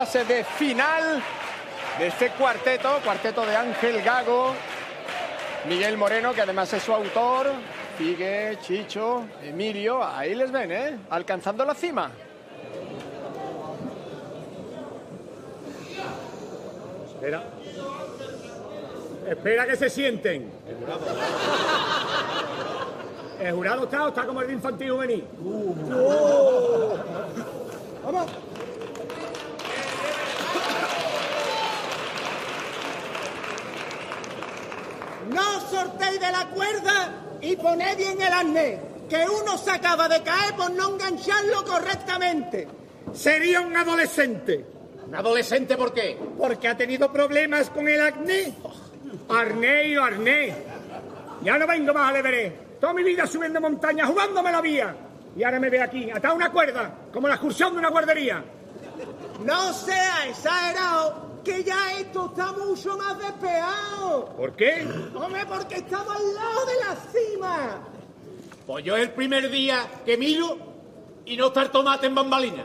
Fase de final de este cuarteto de Ángel Gago, Miguel Moreno, que además es su autor, Figue, Chicho, Emilio, ahí les ven, alcanzando la cima. Espera que se sienten. El jurado está como el de infantil juvenil. Vamos. No os sortéis de la cuerda y poned bien el arnés, que uno se acaba de caer por no engancharlo correctamente. Sería un adolescente. ¿Un adolescente por qué? Porque ha tenido problemas con el acné. Arnés. Ya no vengo más al Everest. Toda mi vida subiendo montañas, jugándome la vía. Y ahora me ve aquí, atado a una cuerda, como la excursión de una guardería. No sea exagerado, que ya esto está mucho más despejado. ¿Por qué? Hombre, porque estamos al lado de la cima. Pues yo es el primer día que miro y no está el tomate en bambalina.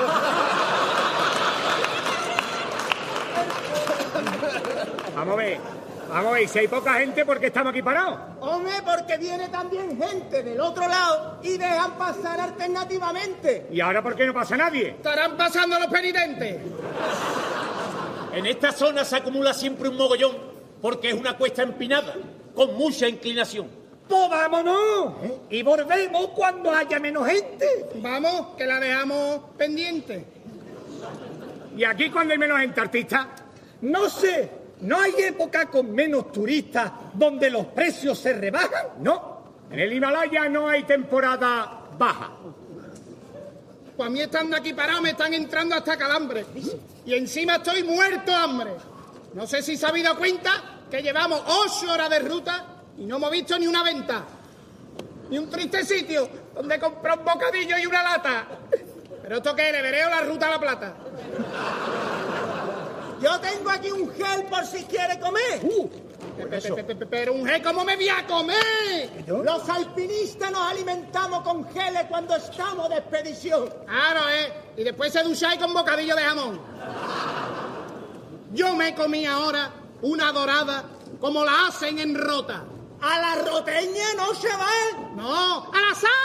Vamos a ver, si hay poca gente, ¿por qué estamos aquí parados? Hombre, porque viene también gente del otro lado y dejan pasar alternativamente. ¿Y ahora por qué no pasa nadie? Estarán pasando los penitentes. En esta zona se acumula siempre un mogollón, porque es una cuesta empinada, con mucha inclinación. ¡Pues vámonos! Y volvemos cuando haya menos gente. Vamos, que la dejamos pendiente. ¿Y aquí cuando hay menos gente, artista? No sé, ¿no hay época con menos turistas donde los precios se rebajan? No, en el Himalaya no hay temporada baja. Pues a mí estando aquí parado me están entrando hasta calambres. Y encima estoy muerto de hambre. No sé si se habéis dado cuenta que llevamos 8 horas de ruta y no hemos visto ni una venta. Ni un triste sitio donde comprar un bocadillo y una lata. ¿Pero esto qué es? ¿Le veré o la ruta a La Plata? Yo tengo aquí un gel por si quiere comer. Pero un gel, ¿cómo me voy a comer? Los alpinistas nos alimentamos con geles cuando estamos de expedición. Claro, y después se ducháis con bocadillo de jamón. Yo me comí ahora una dorada como la hacen en Rota. ¿A la roteña no se va? No, a la sal.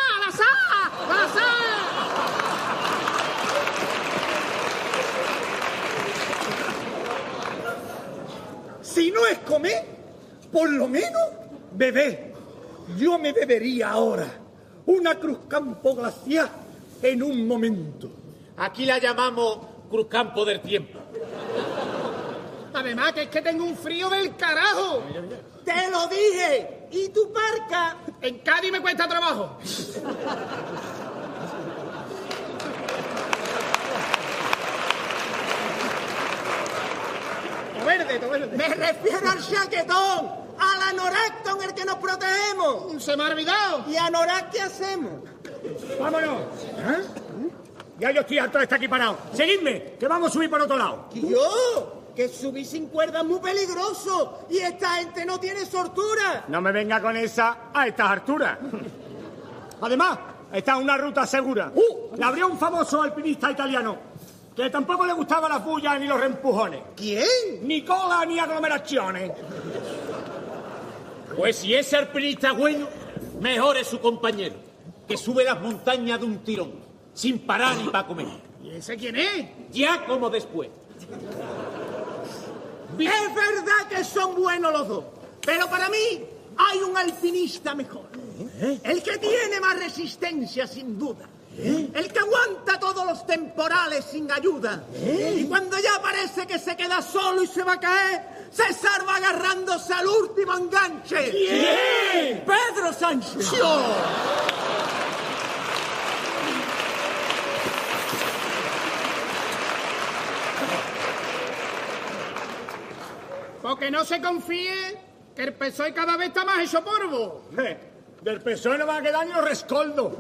Si no es comer, por lo menos beber. Yo me bebería ahora una Cruzcampo glacial en un momento. Aquí la llamamos Cruzcampo del Tiempo. Además, que es que tengo un frío del carajo. ¡Te lo dije! ¿Y tu parca? En Cádiz me cuesta trabajo. Todo verde. Me refiero al chaquetón, al anorak con el que nos protegemos. Se me ha olvidado. ¿Y anorak qué hacemos? ¡Vámonos! Ya yo estoy harto de estar aquí parado. Seguidme, que vamos a subir por otro lado. ¿Yo? Que subir sin cuerda es muy peligroso y esta gente no tiene soltura. No me venga con esa a estas alturas. Además, esta es una ruta segura. La abrió un famoso alpinista italiano que tampoco le gustaban las bullas ni los reempujones. ¿Quién? Ni cola ni aglomeraciones. Pues si ese alpinista es bueno, mejor es su compañero, que sube las montañas de un tirón, sin parar ni para comer. ¿Y ese quién es? Ya como después. Es verdad que son buenos los dos, pero para mí hay un alpinista mejor. El que tiene más resistencia, sin duda. El que aguanta todos los temporales sin ayuda. Y cuando ya parece que se queda solo y se va a caer, se salva agarrándose al último enganche. ¿Quién? ¡Pedro Sánchez! Porque no se confíe que el PSOE cada vez está más hecho polvo. Del PSOE no va a quedar ni los rescoldos.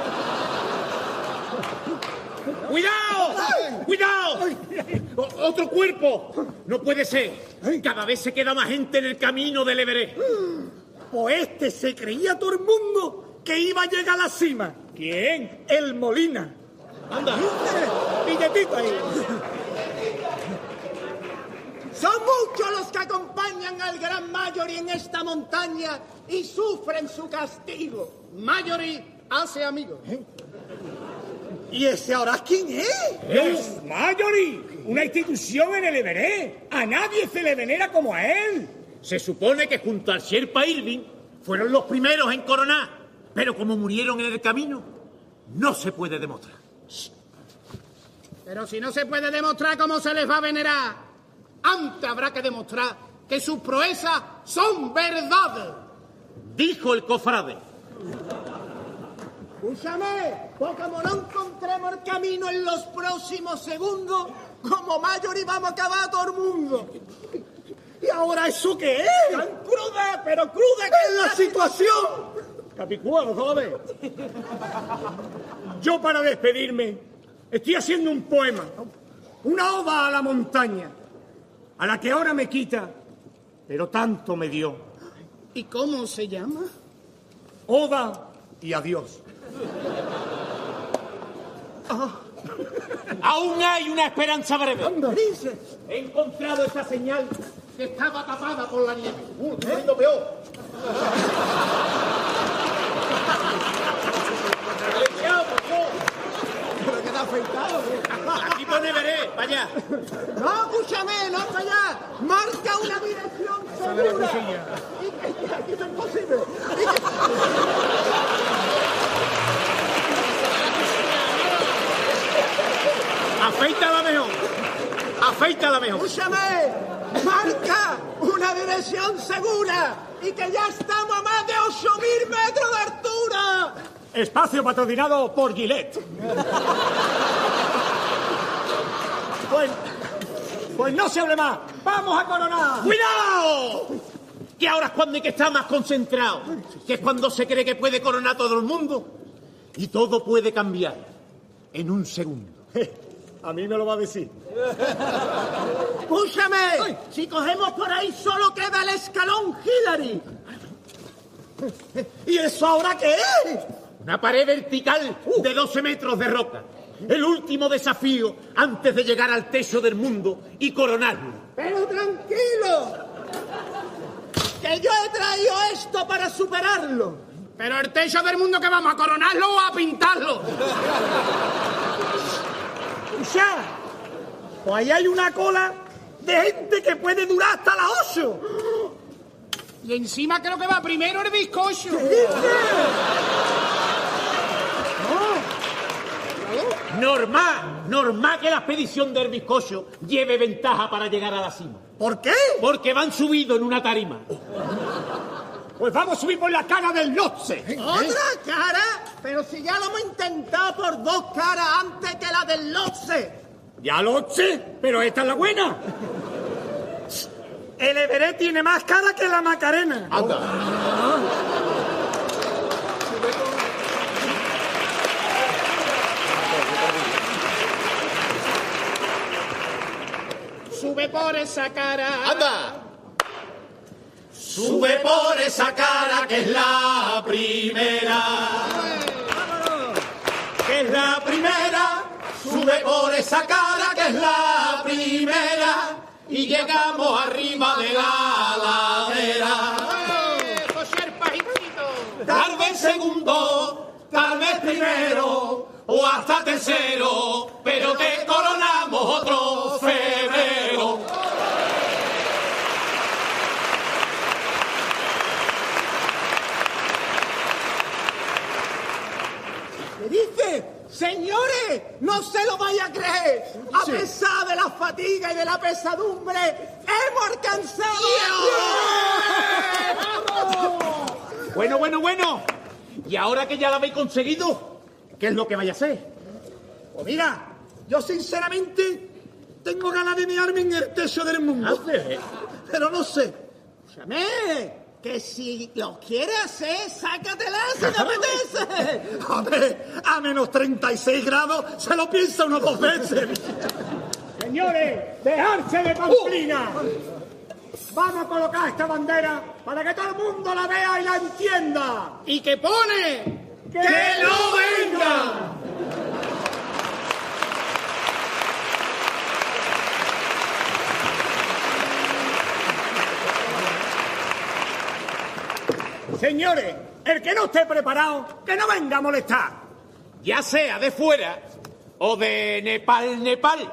¡Cuidado! ¡Cuidado! ¡Otro cuerpo! No puede ser. Cada vez se queda más gente en el camino del Everest. Pues este se creía todo el mundo que iba a llegar a la cima. ¿Quién? El Molina. Anda. Billetito ahí. muchos los que acompañan al gran Mallory en esta montaña y sufren su castigo. Mallory hace amigos. ¿Y ese ahora quién es? ¡Es Mallory! Una institución en el Everest. A nadie se le venera como a él. Se supone que junto al Sherpa Irving fueron los primeros en coronar, pero como murieron en el camino, no se puede demostrar. Pero si no se puede demostrar, ¿cómo se les va a venerar? Antes habrá que demostrar que sus proezas son verdades. Dijo el cofrade. Escúchame, pues como no encontremos el camino en los próximos segundos, como Mallory vamos a acabar todo el mundo. ¿Y ahora eso qué es? Tan cruda, pero cruda que ¿Qué es la situación? Capicuado, joder. Yo para despedirme estoy haciendo un poema, una oda a la montaña, a la que ahora me quita, pero tanto me dio. ¿Y cómo se llama? Oda y adiós. Aún hay una esperanza breve. Dice He encontrado esa señal. que estaba tapada por la nieve. Lo peor. Pero que te ha afeitado. Aquí pone veré, vaya. No, escúchame, no para allá. Marca una dirección segura. Y que es imposible. Afeítala mejor. Afeítala mejor. Escúchame, marca una dirección segura. Y que ya estamos a más de 8.000 metros de altura. Espacio patrocinado por Gillette. Pues no se hable más. ¡Vamos a coronar! ¡Cuidado! Que ahora es cuando hay que estar más concentrado. Que es cuando se cree que puede coronar todo el mundo. Y todo puede cambiar en un segundo. A mí me lo va a decir. Escúchame, si cogemos por ahí solo queda el escalón Hillary. ¿Y eso ahora qué es? Una pared vertical de 12 metros de roca. El último desafío antes de llegar al techo del mundo y coronarlo. Pero tranquilo, que yo he traído esto para superarlo. Pero el techo del mundo, ¿que vamos a coronarlo o a pintarlo? Escucha, pues ahí hay una cola de gente que puede durar hasta las 8. Y encima creo que va primero el bizcocho. Normal que la expedición del bizcocho lleve ventaja para llegar a la cima. ¿Por qué? Porque van subidos en una tarima. Pues vamos a subir por la cara del Lhotse. ¿Otra cara? Pero si ya lo hemos intentado por 2 caras antes que la del Lhotse. Ya lo sé, pero esta es la buena. El Everest tiene más cara que la Macarena. Anda. Sube por esa cara. Anda. Sube por esa cara que es la primera. Que es la primera. Sube por esa cara que es la primera. Y llegamos arriba de la ladera. Pues el pajicito. Tal vez segundo, tal vez primero, o hasta tercero, pero te coronamos otro febrero. ¿Qué dice? Señores, no se lo vaya a creer. A pesar de la fatiga y de la pesadumbre, hemos alcanzado. ¡Vamos! Bueno. Y ahora que ya lo habéis conseguido, ¿qué es lo que vais a hacer? Pues mira, yo sinceramente tengo ganas de mearme en el techo del mundo. Pero no sé. Escúchame, que si lo quieres hacer, sácatela si te apetece. A ver, a menos 36 grados se lo piensa uno 2 veces. Señores, dejarse de pamplina. Vamos a colocar esta bandera para que todo el mundo la vea y la entienda. ¿Y qué pone? ¡Que no vengan! Señores, el que no esté preparado, que no venga a molestar. Ya sea de fuera o de Nepal.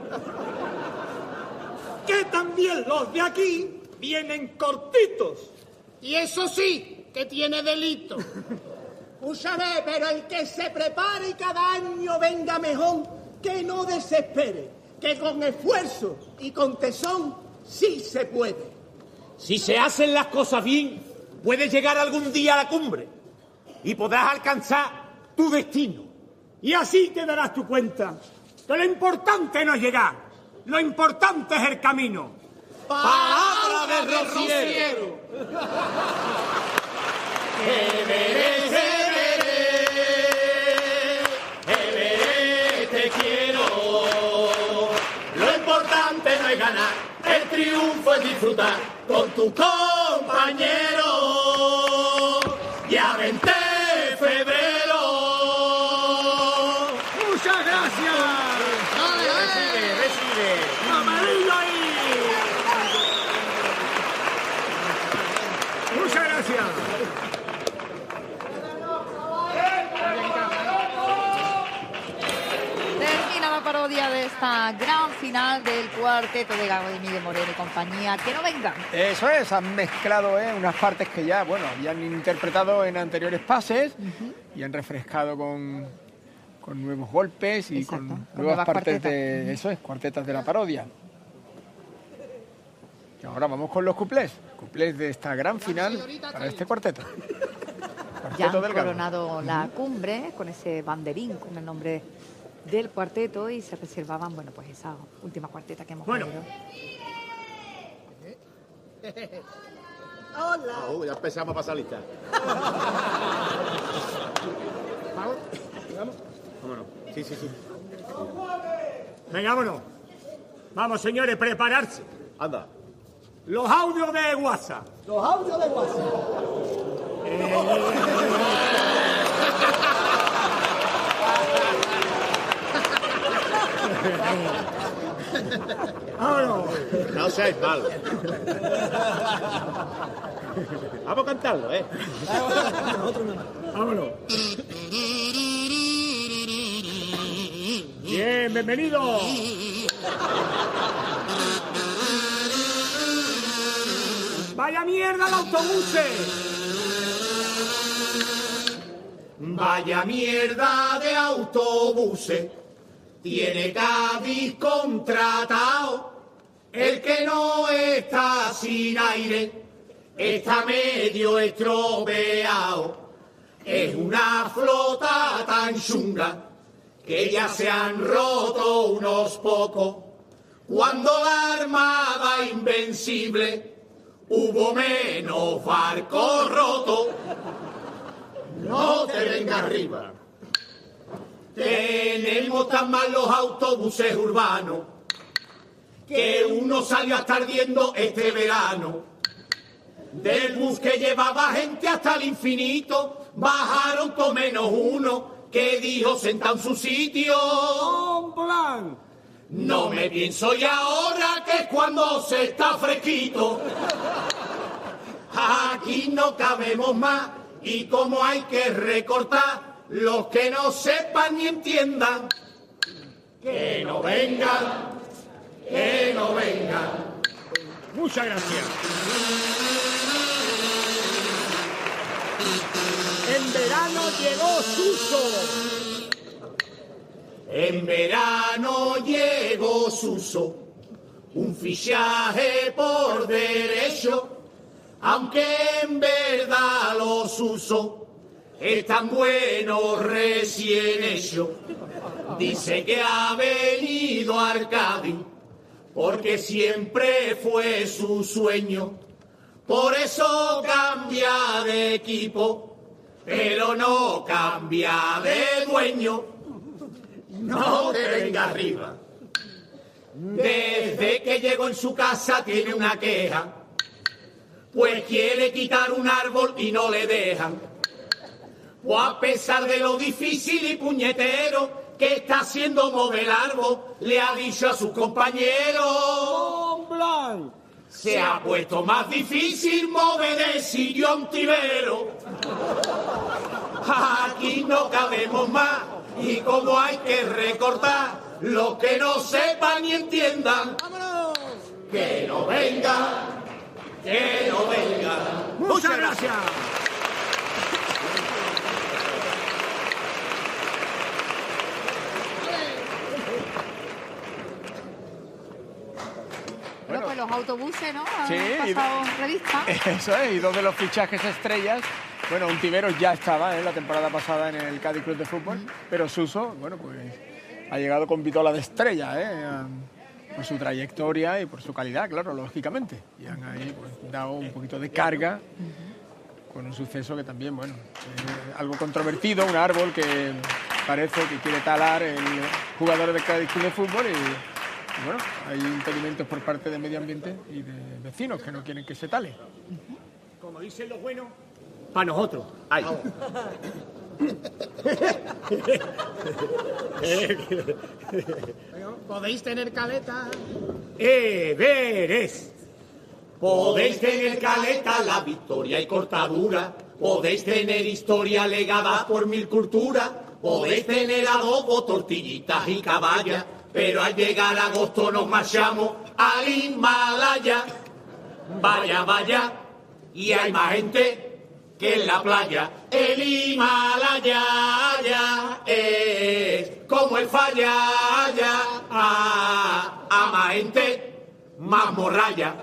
Que también los de aquí vienen cortitos. Y eso sí, que tiene delito. Escúchame, pero el que se prepare y cada año venga mejor, que no desespere, que con esfuerzo y con tesón sí se puede. Si se hacen las cosas bien, puedes llegar algún día a la cumbre y podrás alcanzar tu destino. Y así te darás tu cuenta que lo importante no es llegar, lo importante es el camino. Palabra de Rociero. Everest, te quiero. Lo importante no es ganar, el triunfo es disfrutar con tu compañero. Ya 20 de febrero. ¡Muchas gracias! Recibe. ¡Amarillo ahí! ¡Muchas gracias! Termina la parodia de esta gran final del cuarteto de Gago de Miguel Moreno y compañía. ¡Que no vengan! Eso es, han mezclado unas partes que ya, bueno, habían interpretado en anteriores pases y han refrescado con nuevos golpes y Exacto, con con nuevas partes cuartetas. de, eso es, cuartetas de la parodia. Y ahora vamos con los cuplés de esta gran final para este cuarteto. Ya Cuarteto han del Gago. coronado la cumbre con ese banderín con el nombre del cuarteto y se reservaban, bueno, pues esa última cuarteta que hemos Bueno. oído. Hola. Ya empezamos a pasar lista. Vámonos. Sí. Venga, vámonos. Vamos, señores, prepararse. Anda. Los audios de WhatsApp. Los audios de WhatsApp. Vámonos. No seáis malos. Vamos a cantarlo, ¿eh? Vámonos. Bien, bienvenido. Vaya mierda el autobús. Vaya mierda de autobuses tiene Cádiz contratado. El que no está sin aire está medio estropeado. Es una flota tan chunga que ya se han roto unos pocos. Cuando la Armada Invencible hubo menos barcos rotos. No te venga arriba. Tenemos tan mal los autobuses urbanos que uno salió hasta ardiendo este verano. Del bus que llevaba gente hasta el infinito, bajaron todo menos uno que dijo sentado en su sitio. Plan. No me pienso y ahora que es cuando se está fresquito. Aquí no cabemos más y como hay que recortar, los que no sepan ni entiendan, que no vengan, que no vengan. Muchas gracias. En verano llegó Suso. En verano llegó Suso, un fichaje por derecho, aunque en verdad los usos están buenos recién hechos. Dice que ha venido a Arcadi porque siempre fue su sueño, por eso cambia de equipo, pero no cambia de dueño. No te venga arriba. Desde que llegó en su casa tiene una queja, pues quiere quitar un árbol y no le dejan. O a pesar de lo difícil y puñetero que está haciendo mover el árbol, le ha dicho a sus compañeros: Plan. Se ha puesto más difícil mover de sitio a un tibero. Aquí no cabemos más y como hay que recortar, los que no sepan ni entiendan, ¡Vámonos! que no vengan, que no vengan. Muchas gracias. Bueno, pues los autobuses, ¿no? Sí, Han pasado revista. Eso es, y dos de los fichajes estrellas. Bueno, Ontiveros ya estaba la temporada pasada en el Cádiz Club de Fútbol, pero Suso, bueno, pues ha llegado con pitola de estrella, por su trayectoria y por su calidad, claro, lógicamente. Y han ahí pues, dado un poquito de carga con un suceso que también, bueno, algo controvertido, un árbol que parece que quiere talar el jugador del Cádiz Club de Fútbol y bueno, hay impedimentos por parte de medio ambiente y de vecinos que no quieren que se tale. Como dicen los buenos, para nosotros. Ay. Podéis tener caleta. Everest. Podéis tener caleta, la victoria y cortadura. Podéis tener historia legada por 1000 culturas. Podéis tener adobo, tortillitas y caballa. Pero al llegar agosto nos marchamos al Himalaya. Vaya, vaya, y hay más gente que en la playa. El Himalaya ya es como el falla, a más gente, más morralla.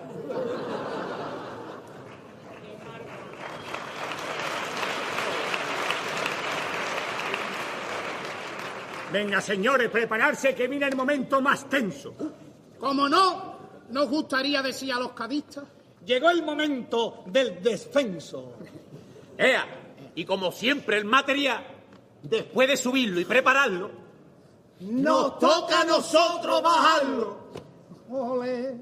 Venga, señores, prepararse que viene el momento más tenso. Como no, nos gustaría decir a los cadistas. Llegó el momento del descenso. ¡Ea! Y como siempre el material, después de subirlo y prepararlo, Nos toca a nosotros bajarlo. Ole.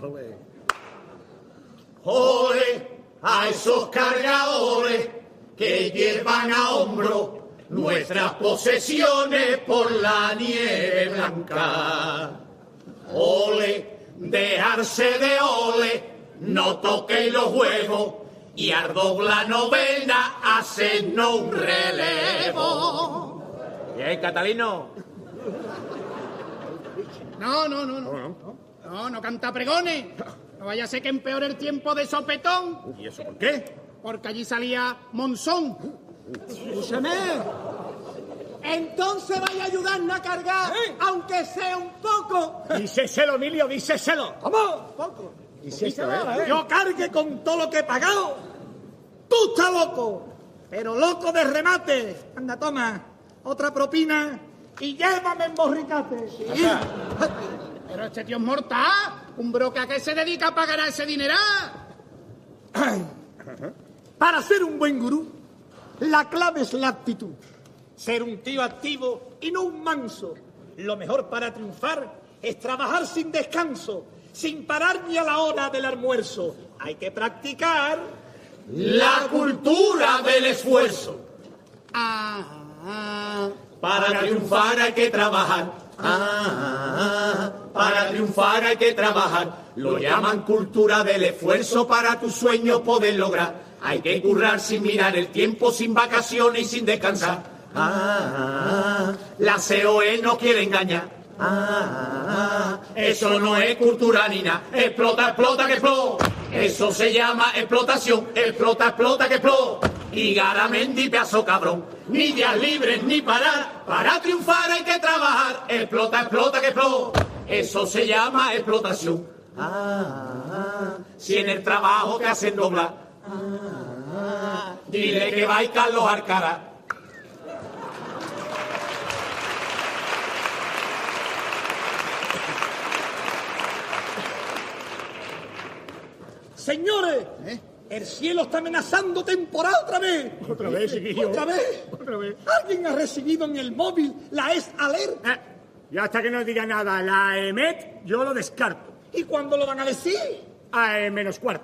Ole a esos cargadores que llevan a hombro nuestras posesiones por la nieve blanca. Ole, dejarse de ole, no toquéis los huevos y al doblar novena hacernos un relevo. bien, Catalino, No canta pregones. No vaya a ser que empeore el tiempo de sopetón. ¿y eso por qué? Porque allí salía Monzón. Escúchame. Entonces vaya a ayudarnos a cargar, aunque sea un poco. Díceselo, Emilio, díceselo. ¿Cómo? Poco. Yo cargue con todo lo que he pagado. Tú estás loco, pero loco de remate. Anda, toma, otra propina y llévame en borricate. Pero este tío es mortal. Un broca que se dedica a pagar a ese dineral. Para ser un buen gurú, la clave es la actitud. Ser un tío activo y no un manso. Lo mejor para triunfar es trabajar sin descanso, sin parar ni a la hora del almuerzo. Hay que practicar La cultura del esfuerzo. Ah. Para triunfar hay que trabajar. Para triunfar hay que trabajar. Lo llaman cultura del esfuerzo para tus sueños poder lograr. Hay que currar sin mirar el tiempo, sin vacaciones y sin descansar. La COE no quiere engañar. Eso no es cultura ni nada. Explota, explota, que explota. Eso se llama explotación. Explota, explota, que explota. Y Garamendi, pedazo cabrón. Ni días libres ni parar. Para triunfar hay que trabajar. Explota, explota, que explota. Eso se llama explotación. Si en el trabajo te hacen doblar. Dile que va y Carlos Alcaraz. Señores, el cielo está amenazando temporal otra vez. Otra vez, chiquillo. ¿Otra vez? Otra vez. ¿Alguien ha recibido en el móvil la ES-Alert? Ya hasta que no diga nada la EMET, yo lo descarto. ¿Y cuándo lo van a decir? A -4.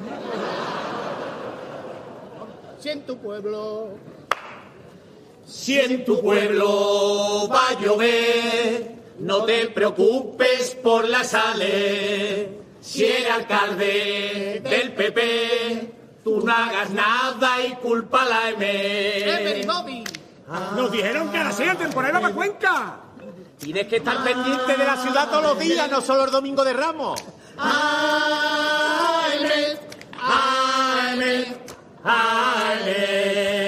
Si en tu pueblo. Si en tu pueblo va a llover, no te preocupes por la sale. Si eres alcalde del PP, tú no hagas nada y culpa a la M. Nos dijeron que ahora sí la temporada para Cuenca. Tienes que estar pendiente de la ciudad todos los días, no solo el domingo de Ramos. ¡Aime! ¡Aime! ¡Aime!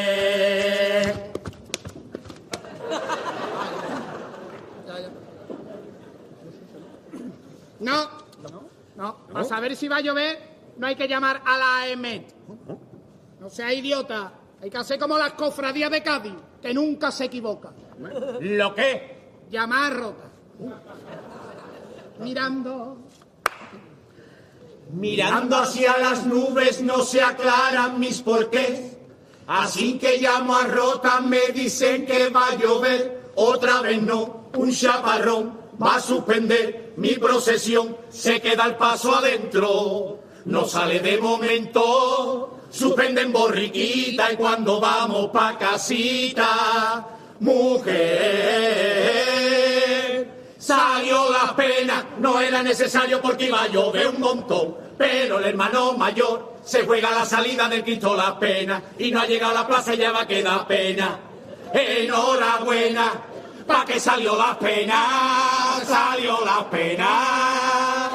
No, para saber si va a llover no hay que llamar a la AM. No sea idiota, hay que hacer como las cofradías de Cádiz, que nunca se equivocan. ¿Lo qué? Llamar rota. Mirando hacia las nubes no se aclaran mis porqués. Así que llamo a Rota, me dicen que va a llover. Otra vez no, un chaparrón va a suspender mi procesión. Se queda el paso adentro, no sale de momento. Suspenden borriquita y cuando vamos pa' casita, mujer, salió la pena. No era necesario porque iba a llover un montón, pero el hermano mayor se juega la salida del Cristo la pena y no ha llegado a la plaza y ya va a quedar pena. Enhorabuena, pa' que salió la pena, salió la pena.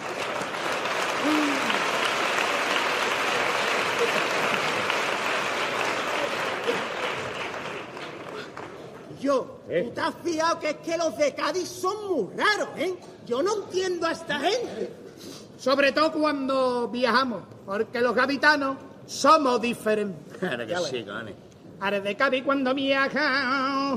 Tú te has fijado que es que los de Cádiz son muy raros, ¿eh? Yo no entiendo a esta gente. Sobre todo cuando viajamos, porque los gaditanos somos diferentes. Claro que sí, Gane. Ahora de Cádiz cuando viajan.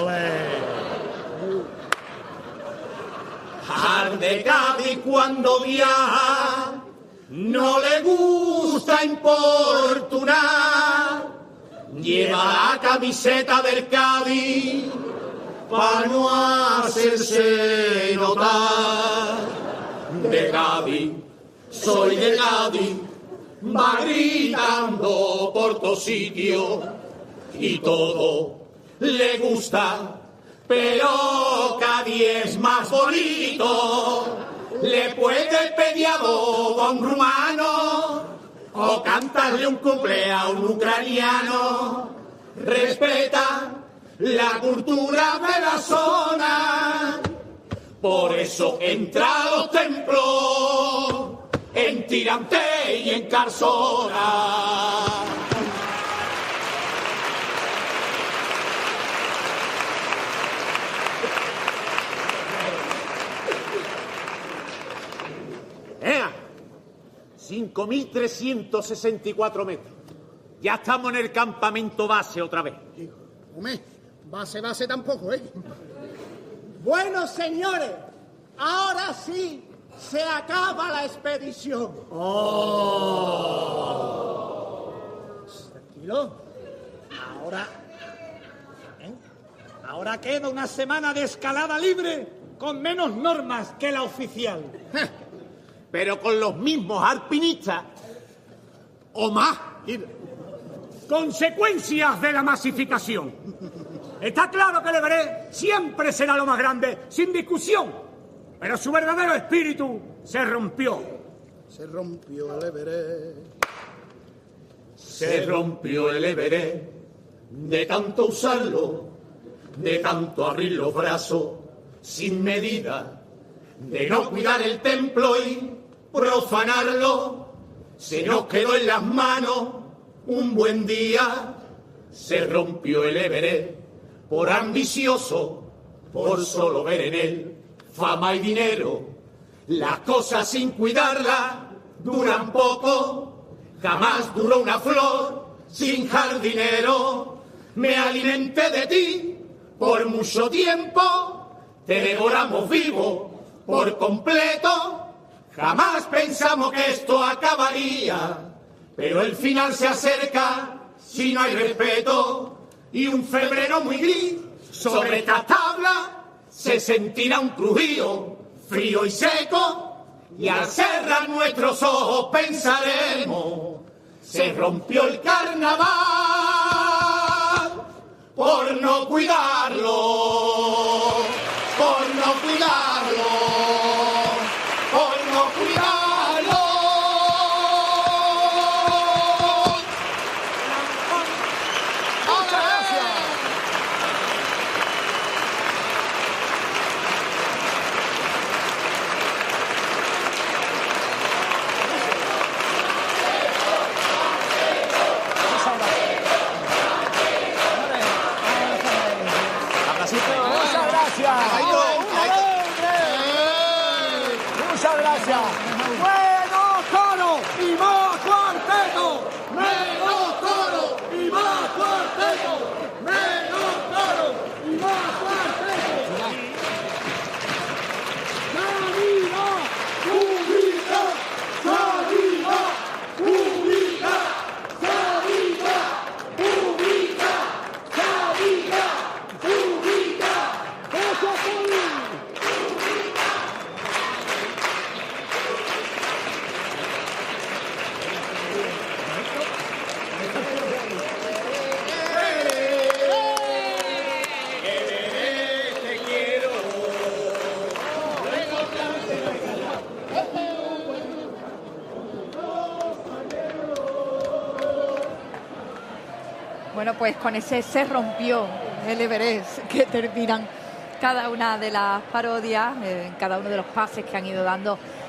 Al de Cádiz cuando viaja no le gusta importunar. Lleva la camiseta del Cádiz para no hacerse notar. De Cádiz, soy de Cádiz, va gritando por todos sitios y todo le gusta, pero Cádiz es más bonito. Le puedes pedir a un rumano o cantarle un cumple a un ucraniano. Respeta la cultura de la zona, por eso entra a los templos en Tirante y en Carzona. ¡Ea! 5.364 metros. Ya estamos en el campamento base otra vez. Hombre, base tampoco, ¿eh? Bueno, señores, ahora sí se acaba la expedición. Tranquilo. Ahora queda una semana de escalada libre con menos normas que la oficial. Pero con los mismos alpinistas o más. Consecuencias de la masificación. Está claro que el Everest siempre será lo más grande, sin discusión. Pero su verdadero espíritu se rompió. Se rompió el Everest. Se rompió el Everest de tanto usarlo, de tanto abrir los brazos sin medida, de no cuidar el templo y profanarlo. Se nos quedó en las manos un buen día. Se rompió el Everest por ambicioso, por solo ver en él fama y dinero. Las cosas sin cuidarlas duran poco. Jamás duró una flor sin jardinero. Me alimenté de ti por mucho tiempo. Te devoramos vivo por completo. Jamás pensamos que esto acabaría, pero el final se acerca si no hay respeto. Y un febrero muy gris sobre esta tabla se sentirá un crujío frío y seco. Y al cerrar nuestros ojos pensaremos: se rompió el carnaval por no cuidarlo, por no cuidarlo, por no cuidarlo. Muchas gracias. Menos toro y más cuarteto. Menos toro y más cuarteto. Menos toro y más cuarteto. ¡Salida! ¡Pública! ¡Salida! ¡Pública! ¡Salida! ¡Pública! ¡Salida! ¡Pública! ¡Eso fue! Bueno, pues con ese se rompió el Everest que terminan cada una de las parodias, cada uno de los pases que han ido dando